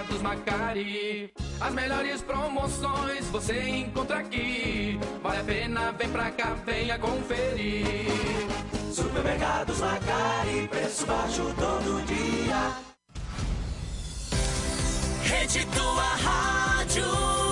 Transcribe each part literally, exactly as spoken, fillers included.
Supermercados Macari. As melhores promoções você encontra aqui. Vale a pena, vem pra cá, venha conferir. Supermercados Macari, preço baixo todo dia. Rede Tua Rádio.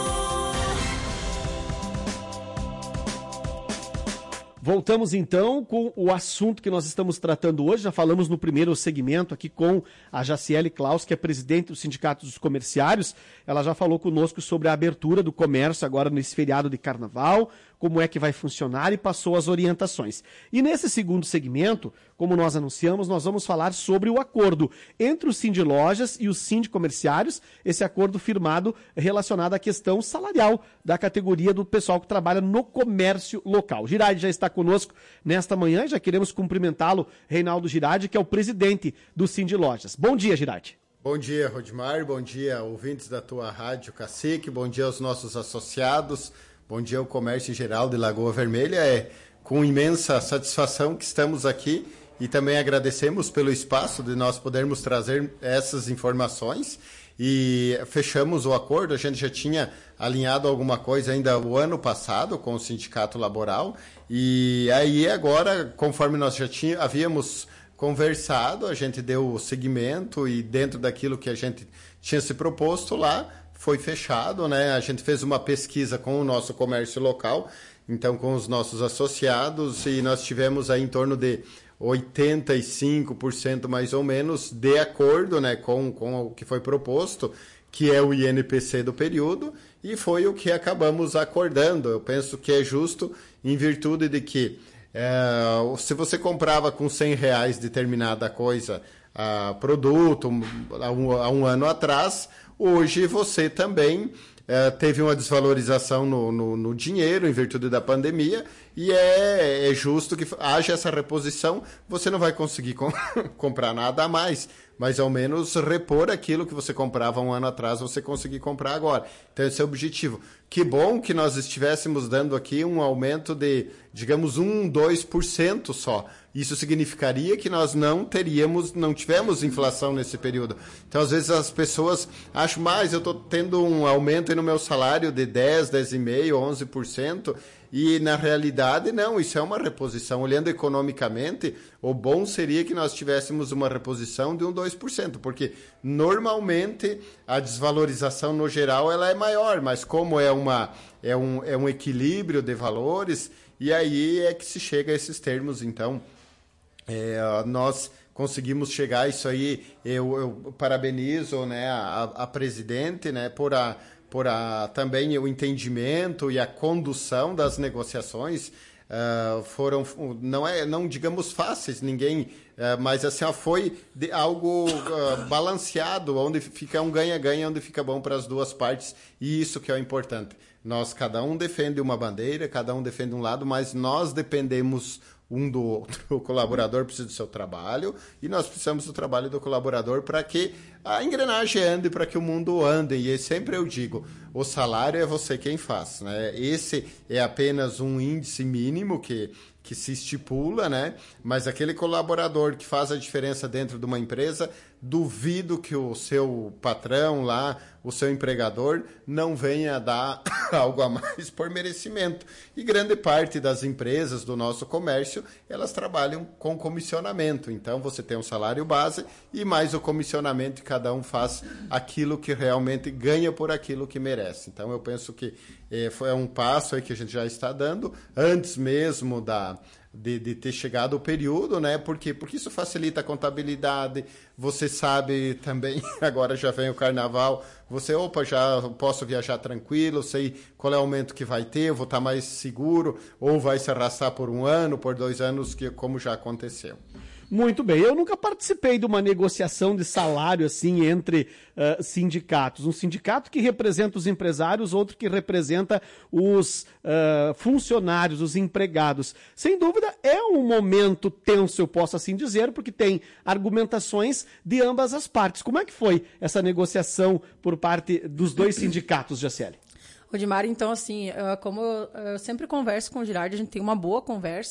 Voltamos então com o assunto que nós estamos tratando hoje. Já falamos no primeiro segmento aqui com a Jaciele Klaus, que é presidente do Sindicato dos Comerciários. Ela já falou conosco sobre a abertura do comércio agora nesse feriado de carnaval, como é que vai funcionar e passou as orientações. E nesse segundo segmento, como nós anunciamos, nós vamos falar sobre o acordo entre o Sindilojas e o Sindicomerciários, esse acordo firmado relacionado à questão salarial da categoria do pessoal que trabalha no comércio local. Girardi já está conosco nesta manhã e já queremos cumprimentá-lo, Reinaldo Girardi, que é o presidente do Sindilojas. Bom dia, Girardi. Bom dia, Rodimar, bom dia, ouvintes da tua rádio Cacique, bom dia aos nossos associados, bom dia ao comércio em geral de Lagoa Vermelha. É com imensa satisfação que estamos aqui e também agradecemos pelo espaço de nós podermos trazer essas informações. E fechamos o acordo, a gente já tinha alinhado alguma coisa ainda o ano passado com o Sindicato Laboral, e aí agora, conforme nós já tinha, havíamos conversado, a gente deu o seguimento e dentro daquilo que a gente tinha se proposto lá, foi fechado, né? A gente fez uma pesquisa com o nosso comércio local, então com os nossos associados, e nós tivemos aí em torno de oitenta e cinco por cento mais ou menos de acordo, né, com, com o que foi proposto, que é o I N P C do período, e foi o que acabamos acordando. Eu penso que é justo em virtude de que é, se você comprava com cem reais determinada coisa, a produto, há um, há um ano atrás, hoje você também é, teve uma desvalorização no, no, no dinheiro em virtude da pandemia, e é, é justo que haja essa reposição. Você não vai conseguir com, comprar nada a mais, mas ao menos repor aquilo que você comprava um ano atrás, você conseguir comprar agora. Então esse é o objetivo. Que bom que nós estivéssemos dando aqui um aumento de, digamos, um, dois por cento só. Isso significaria que nós não teríamos, não tivemos inflação nesse período. Então, às vezes, as pessoas acham, mas eu estou tendo um aumento aí no meu salário de dez, dez vírgula cinco por cento, onze por cento, e na realidade, não, isso é uma reposição. Olhando economicamente, o bom seria que nós tivéssemos uma reposição de um, dois por cento, porque normalmente a desvalorização no geral ela é maior, mas como é, uma, é, um, é um equilíbrio de valores, e aí é que se chega a esses termos. Então, é, nós conseguimos chegar a isso aí. Eu, eu parabenizo, né, a, a presidente, né, por a por a, também o entendimento e a condução das negociações. Uh, foram, não é, não digamos fáceis, ninguém, uh, mas assim, ó, foi de algo uh, balanceado, onde fica um ganha-ganha, onde fica bom para as duas partes, e isso que é o importante. Nós, cada um defende uma bandeira, cada um defende um lado, mas nós dependemos um do outro. O colaborador precisa do seu trabalho e nós precisamos do trabalho do colaborador para que a engrenagem ande, para que o mundo ande. E sempre eu digo, o salário é você quem faz, né? Esse é apenas um índice mínimo que, que se estipula, né? Mas aquele colaborador que faz a diferença dentro de uma empresa, duvido que o seu patrão lá, o seu empregador, não venha dar algo a mais por merecimento. E grande parte das empresas do nosso comércio, elas trabalham com comissionamento. Então, você tem um salário base e mais o comissionamento, e cada um faz aquilo que realmente ganha por aquilo que merece. Então, eu penso que eh, foi um passo aí que a gente já está dando, antes mesmo da... De, de ter chegado o período, né? Por quê? Porque isso facilita a contabilidade. Você sabe também, agora já vem o carnaval, você, opa, já posso viajar tranquilo, sei qual é o aumento que vai ter, eu vou estar mais seguro, ou vai se arrastar por um ano, por dois anos, que, como já aconteceu. Muito bem, eu nunca participei de uma negociação de salário assim entre uh, sindicatos. Um sindicato que representa os empresários, outro que representa os uh, funcionários, os empregados. Sem dúvida, é um momento tenso, eu posso assim dizer, porque tem argumentações de ambas as partes. Como é que foi essa negociação por parte dos dois sindicatos, Jaciele? Rodimar, então, assim, como eu sempre converso com o Girardi, a gente tem uma boa conversa,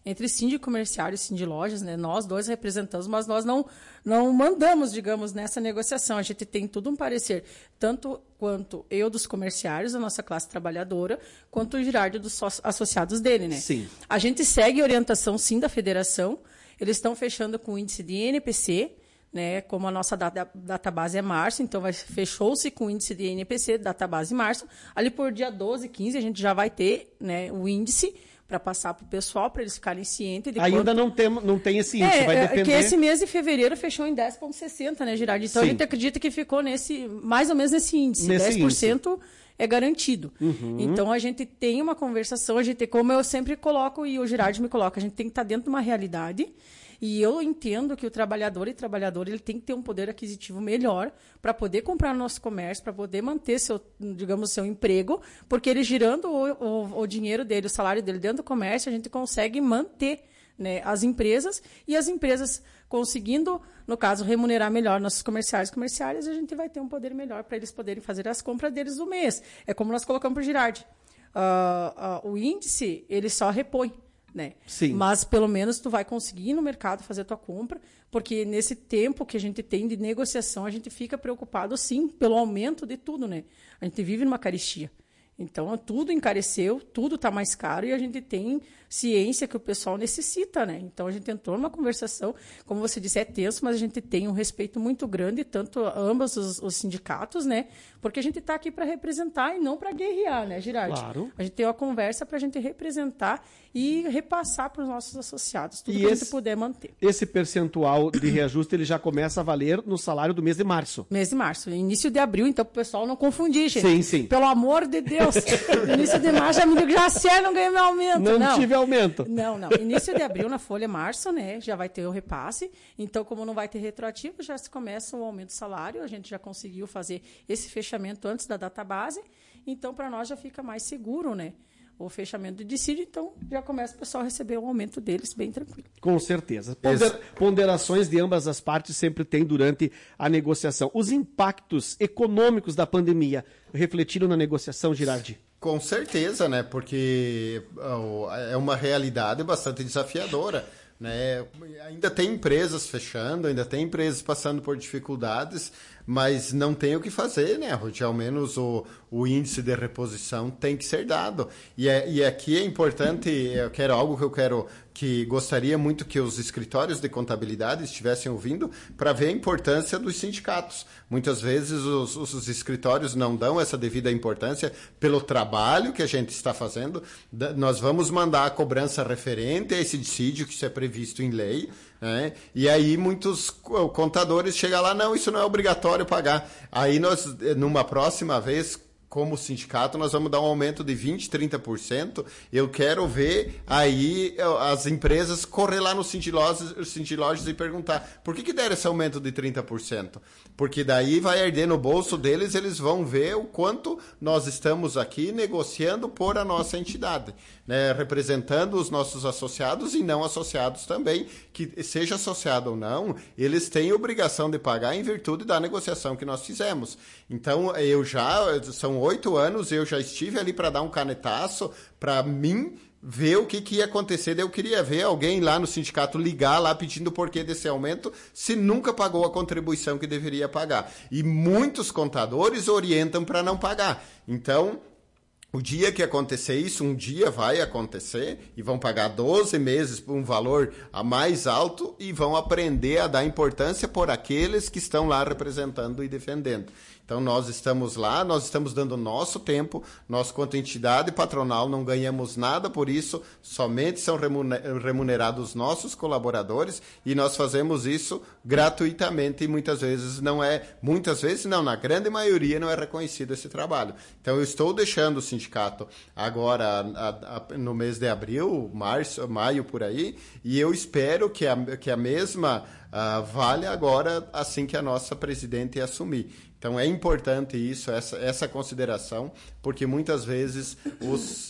entre síndico comerciário e síndico lojas, né? Nós dois representamos, mas nós não, não mandamos, digamos, nessa negociação. A gente tem tudo um parecer, tanto quanto eu dos comerciários, a nossa classe trabalhadora, quanto o Girardi dos associados dele, né? Sim. A gente segue a orientação, sim, da federação. Eles estão fechando com o índice de N P C, né, como a nossa data, database é março, então vai, fechou-se com o índice de N P C, database março. Ali por dia doze, quinze, a gente já vai ter, né, o índice para passar para o pessoal, para eles ficarem cientes. De Ainda quanto... não, tem, não tem esse índice, é, vai depender... É que esse mês de fevereiro fechou em dez vírgula sessenta, né, Girardi? Então, Sim. a gente acredita que ficou nesse, mais ou menos nesse índice, nesse dez por cento índice. É garantido. Uhum. Então, a gente tem uma conversação, a gente, como eu sempre coloco, e o Girardi me coloca, a gente tem que estar dentro de uma realidade. E eu entendo que o trabalhador e trabalhadora ele tem que ter um poder aquisitivo melhor para poder comprar no nosso comércio, para poder manter seu, digamos, seu emprego, porque ele girando o, o, o dinheiro dele, o salário dele dentro do comércio, a gente consegue manter, né, as empresas, e as empresas conseguindo, no caso, remunerar melhor nossos comerciários e comerciárias, a gente vai ter um poder melhor para eles poderem fazer as compras deles do mês. É como nós colocamos para o Girardi. Uh, uh, o índice, ele só repõe. Né? Sim. Mas pelo menos tu vai conseguir ir no mercado fazer a tua compra, porque nesse tempo que a gente tem de negociação, a gente fica preocupado, sim, pelo aumento de tudo, né? A gente vive numa carestia. Então, tudo encareceu, tudo está mais caro e a gente tem ciência que o pessoal necessita, né? Então, a gente entrou numa conversação, como você disse, é tenso, mas a gente tem um respeito muito grande, tanto ambos os, os sindicatos, né? Porque a gente está aqui para representar e não para guerrear, né, Girardi? Claro. A gente tem uma conversa para a gente representar e repassar para os nossos associados, tudo E que a esse- gente puder manter. Esse percentual de reajuste ele já começa a valer no salário do mês de março. Mês de março, início de abril, então, para o pessoal não confundir, gente. Sim, sim. Pelo amor de Deus. Início de março, já me digo, já sei, não ganhei meu aumento. Não, Não, tive aumento. Não, não. Início de abril, na folha março, né? Já vai ter o repasse. Então, como não vai ter retroativo, já se começa o aumento do salário. A gente já conseguiu fazer esse fechamento antes da database. Então, para nós já fica mais seguro, né? O fechamento do dissídio, então já começa o pessoal a receber o aumento deles bem tranquilo. Com certeza. Ponder- ponderações de ambas as partes sempre tem durante a negociação. Os impactos econômicos da pandemia refletiram na negociação, Girardi? Com certeza, né? Porque ó, é uma realidade bastante desafiadora, né? Ainda tem empresas fechando, ainda tem empresas passando por dificuldades, mas não tem o que fazer, né, Ruth? Ao menos o, o índice de reposição tem que ser dado. E, é, e aqui é importante, eu quero algo que eu quero, que gostaria muito que os escritórios de contabilidade estivessem ouvindo, para ver a importância dos sindicatos. Muitas vezes os, os escritórios não dão essa devida importância pelo trabalho que a gente está fazendo. Da- Nós vamos mandar a cobrança referente a esse dissídio, que isso é previsto em lei, né? E aí muitos co- contadores chegam lá, não, isso não é obrigatório pagar. Aí nós, numa próxima vez, como sindicato, nós vamos dar um aumento de vinte, trinta por cento. Eu quero ver aí as empresas correr lá nos Cintilojas e perguntar por que, que deram esse aumento de trinta por cento? Porque daí vai arder no bolso deles, eles vão ver o quanto nós estamos aqui negociando por a nossa entidade, né? Representando os nossos associados e não associados também, que seja associado ou não, eles têm obrigação de pagar em virtude da negociação que nós fizemos. Então, eu já, são oito anos, eu já estive ali para dar um canetaço, para mim ver o que, que ia acontecer. Eu queria ver alguém lá no sindicato ligar lá pedindo o porquê desse aumento, se nunca pagou a contribuição que deveria pagar. E muitos contadores orientam para não pagar. Então, o dia que acontecer isso, um dia vai acontecer e vão pagar doze meses por um valor a mais alto e vão aprender a dar importância por aqueles que estão lá representando e defendendo. Então, nós estamos lá, nós estamos dando nosso tempo, nós, quanto entidade patronal, não ganhamos nada por isso, somente são remunerados nossos colaboradores e nós fazemos isso gratuitamente e muitas vezes não é, muitas vezes não, na grande maioria não é reconhecido esse trabalho. Então, eu estou deixando o sindicato agora a, a, no mês de abril, março, maio, por aí, e eu espero que a, que a mesma uh, valha agora assim que a nossa presidente assumir. Então, é importante isso, essa, essa consideração, porque muitas vezes os,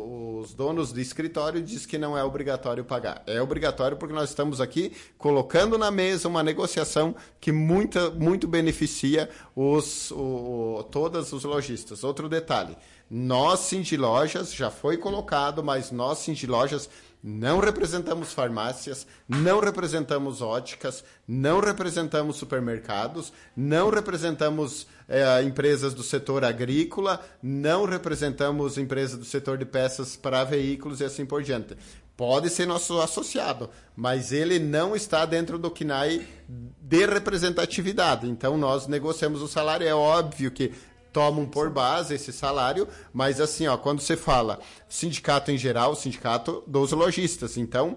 os donos de escritório dizem que não é obrigatório pagar. É obrigatório porque nós estamos aqui colocando na mesa uma negociação que muita, muito beneficia os, o, todos os lojistas. Outro detalhe, nós, Cintilojas, já foi colocado, mas nós, Cintilojas, não representamos farmácias, não representamos óticas, não representamos supermercados, não representamos é, empresas do setor agrícola, não representamos empresas do setor de peças para veículos e assim por diante. Pode ser nosso associado, mas ele não está dentro do C N A I de representatividade. Então, nós negociamos o salário. É óbvio que tomam por base esse salário, mas assim, ó, quando você fala sindicato em geral, sindicato dos lojistas. Então,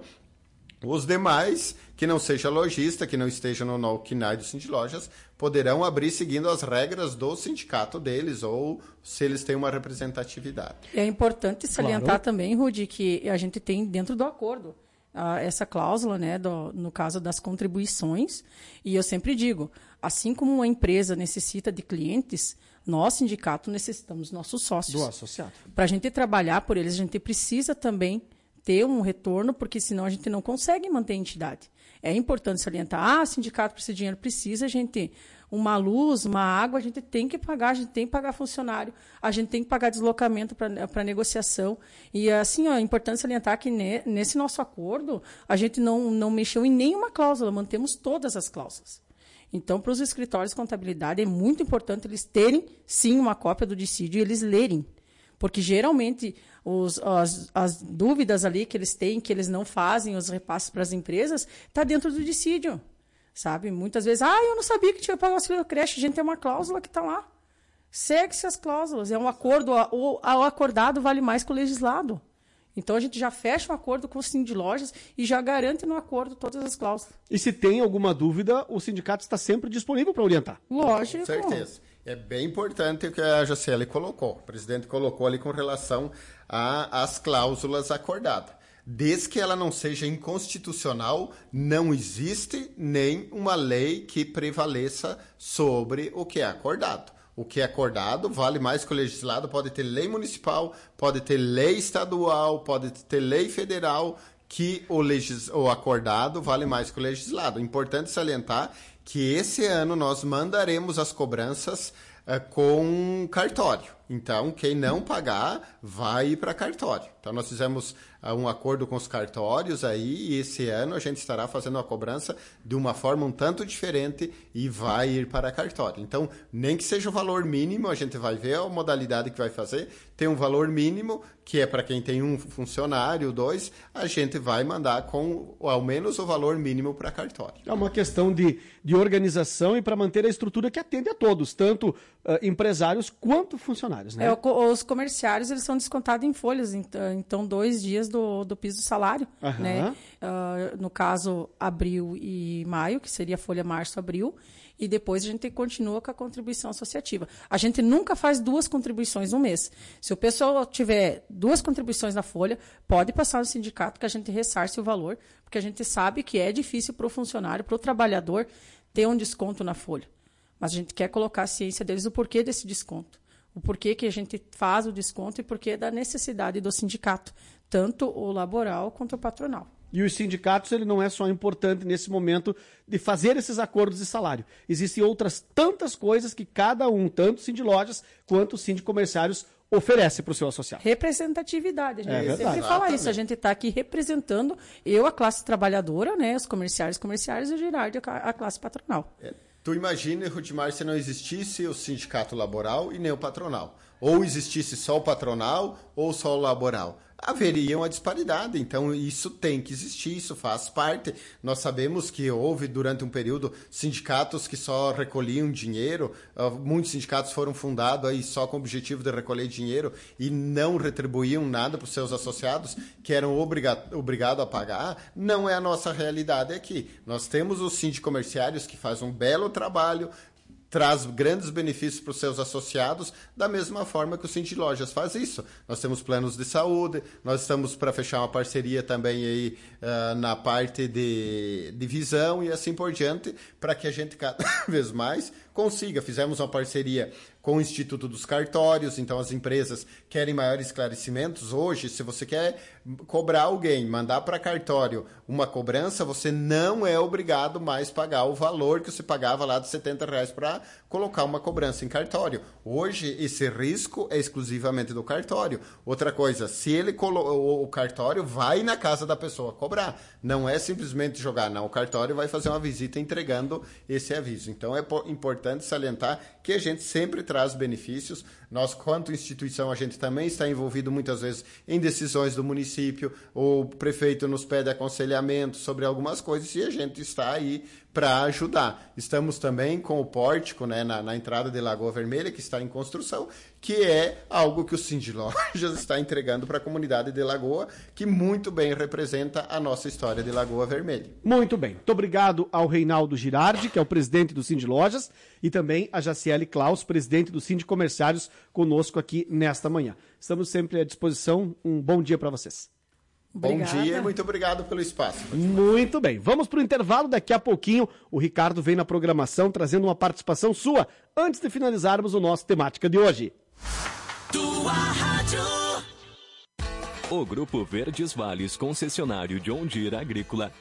os demais, que não seja lojista, que não estejam no, no C N A I do Sindilojas, poderão abrir seguindo as regras do sindicato deles ou se eles têm uma representatividade. É importante salientar Claro. também, Rudi, que a gente tem dentro do acordo ah, essa cláusula, né, do, no caso das contribuições, e eu sempre digo, assim como uma empresa necessita de clientes, nós, sindicato, necessitamos dos nossos sócios. Do associado. Para a gente trabalhar por eles, a gente precisa também ter um retorno, porque senão a gente não consegue manter a entidade. É importante salientar, ah, o sindicato precisa de dinheiro, precisa, a gente, uma luz, uma água, a gente tem que pagar, a gente tem que pagar funcionário, a gente tem que pagar deslocamento para negociação. E, assim, ó, é importante salientar que ne, nesse nosso acordo, a gente não, não mexeu em nenhuma cláusula, mantemos todas as cláusulas. Então, para os escritórios de contabilidade, é muito importante eles terem, sim, uma cópia do dissídio e eles lerem. Porque, geralmente, os, as, as dúvidas ali que eles têm, que eles não fazem os repasses para as empresas, está dentro do dissídio, sabe? Muitas vezes, ah, eu não sabia que tinha que pagar o auxílio creche. Gente, tem uma cláusula que está lá. Segue-se as cláusulas. É um acordo, o, o acordado vale mais que o legislado. Então, a gente já fecha um acordo com o Sindilojas e já garante no acordo todas as cláusulas. E se tem alguma dúvida, o sindicato está sempre disponível para orientar. Lógico. Com certeza. É bem importante o que a Jaciele colocou. O presidente colocou ali com relação às cláusulas acordadas. Desde que ela não seja inconstitucional, não existe nem uma lei que prevaleça sobre o que é acordado. O que é acordado vale mais que o legislado. Pode ter lei municipal, pode ter lei estadual, pode ter lei federal, que o, legis... o acordado vale mais que o legislado. Importante salientar que esse ano nós mandaremos as cobranças uh, com cartório. Então, quem não pagar vai ir para cartório. Então, nós fizemos uh, um acordo com os cartórios aí e esse ano a gente estará fazendo a cobrança de uma forma um tanto diferente e vai ir para cartório. Então, nem que seja o valor mínimo, a gente vai ver a modalidade que vai fazer. Tem um valor mínimo, que é para quem tem um funcionário, dois, a gente vai mandar com ao menos o valor mínimo para cartório. É uma questão de, de organização e para manter a estrutura que atende a todos, tanto uh, empresários quanto funcionários. Né? É, o, os comerciários eles são descontados em folhas, então, então dois dias do, do piso do salário. Aham. Né? Uh, no caso, abril e maio, que seria folha março-abril, e depois a gente continua com a contribuição associativa. A gente nunca faz duas contribuições no mês. Se o pessoal tiver duas contribuições na folha, pode passar no sindicato que a gente ressarce o valor, porque a gente sabe que é difícil para o funcionário, para o trabalhador, ter um desconto na folha. Mas a gente quer colocar a ciência deles o porquê desse desconto. O porquê que a gente faz o desconto e porquê da necessidade do sindicato, tanto o laboral quanto o patronal. E os sindicatos, ele não é só importante nesse momento de fazer esses acordos de salário. Existem outras tantas coisas que cada um, tanto o Sindilojas quanto o Sindicomerciários, oferece para o seu associado. Representatividade. A gente É sempre verdade. fala Exatamente. isso. A gente está aqui representando eu, a classe trabalhadora, né, os comerciários comerciários e o Gerardo, a a classe patronal. É, tu imagina, Rudimar, se não existisse o sindicato laboral e nem o patronal. Ou existisse só o patronal ou só o laboral. Haveria uma disparidade, então isso tem que existir, isso faz parte. Nós sabemos que houve durante um período sindicatos que só recolhiam dinheiro, uh, muitos sindicatos foram fundados aí só com o objetivo de recolher dinheiro e não retribuíam nada para os seus associados, que eram obriga- obrigados a pagar. Não é a nossa realidade aqui. Nós temos os sindicomerciários que fazem um belo trabalho, traz grandes benefícios para os seus associados, da mesma forma que o Sindilojas faz isso. Nós temos planos de saúde, nós estamos para fechar uma parceria também aí, uh, na parte de, de visão e assim por diante, para que a gente cada vez mais consiga. Fizemos uma parceria com o Instituto dos Cartórios, então as empresas querem maiores esclarecimentos. Hoje, se você quer cobrar alguém, mandar para cartório uma cobrança, você não é obrigado mais pagar o valor que você pagava lá de setenta reais para colocar uma cobrança em cartório. Hoje, esse risco é exclusivamente do cartório. Outra coisa, se ele colo- o cartório vai na casa da pessoa cobrar, não é simplesmente jogar, não. O cartório vai fazer uma visita entregando esse aviso. Então, é importante salientar que a gente sempre traz benefícios. Nós, quanto instituição, a gente também está envolvido muitas vezes em decisões do município, o prefeito nos pede aconselhamento sobre algumas coisas e a gente está aí para ajudar. Estamos também com o pórtico, né, na, na entrada de Lagoa Vermelha, que está em construção, que é algo que o Cindy Lojas está entregando para a comunidade de Lagoa, que muito bem representa a nossa história de Lagoa Vermelha. Muito bem. Muito obrigado ao Reinaldo Girardi, que é o presidente do Cindy Lojas, e também a Jaciele Klaus, presidente do Cindy Comerciários, conosco aqui nesta manhã. Estamos sempre à disposição. Um bom dia para vocês. Obrigada. Bom dia e muito obrigado pelo espaço. Muito bem, vamos para o intervalo, daqui a pouquinho o Ricardo vem na programação trazendo uma participação sua, antes de finalizarmos o nosso temática de hoje. Tua rádio. O Grupo Verdes Vales, concessionário John Deere Agrícola,